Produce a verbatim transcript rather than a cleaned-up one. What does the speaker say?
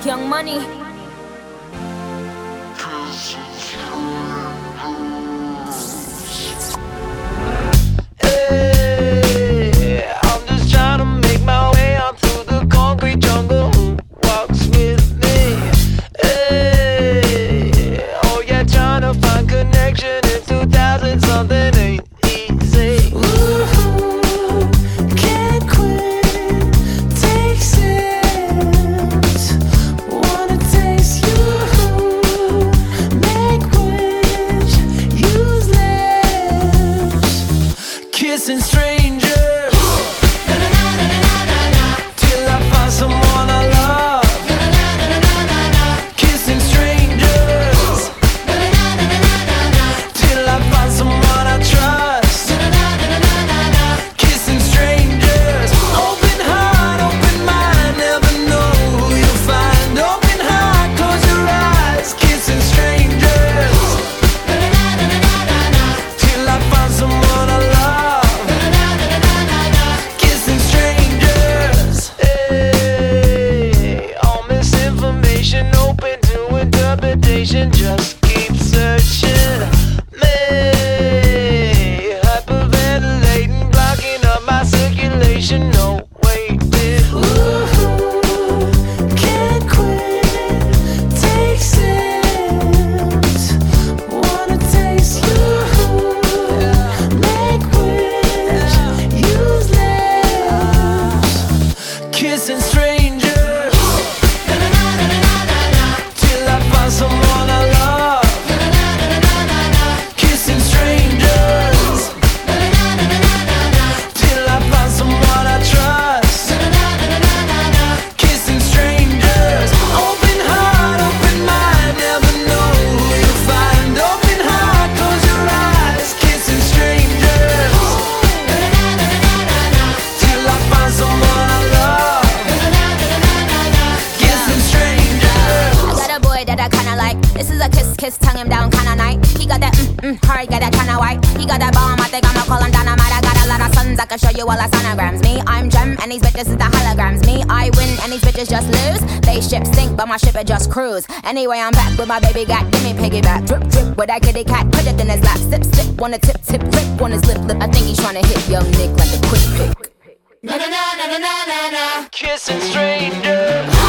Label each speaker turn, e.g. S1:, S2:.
S1: Young Money.
S2: Hey, I'm just trying to make my way out through the concrete jungle. Who walks with me? Hey, oh yeah, trying to find connection in two thousand something ain't easy.
S3: Ooh, can't quit, take sips, wanna taste you, make wish, use lips, kissing strangers till I find someone I love. Kissing strangers till I find someone I trust. Kissing strangers, open heart, open mind, never know who you'll find. Open heart, close your eyes. Kissing strangers till I find someone I love. Kissing strangers.
S2: Hey, all misinformation open to interpretation. Just keep searching. Me, hyperventilating, blocking up my circulation. No waiting.
S3: Ooh, can't quit, take sips, wanna taste you, make wish, use lips, kissing strangers till I find someone I love. Kissing strangers till I find someone I trust. Kissing strangers, open heart, open mind, never know who you'll find. Open heart, close your eyes. Kissing strangers till I find someone I love. Kissing strangers.
S1: I got a boy that I kinda like. This is a kiss, kiss, tongue him down kinda night. He got that mm, mm, hard, got that kinda white. He got that bomb, I think I'ma call him dynamite. I got a lot of sons, I can show you all the sonograms. Me, I'm Gem, and these bitches is the holograms. Me, I win, and these bitches just lose. They ship sink, but my ship it just cruise. Anyway, I'm back with my baby gat, give me piggyback. Drip, drip, with that kitty cat, put it in his lap. Sip, sip, wanna tip, tip, lip, on his lip, lip. I think he's tryna hit young Nick like a quick pick.
S3: Na na na na na na na.
S2: Kissing strangers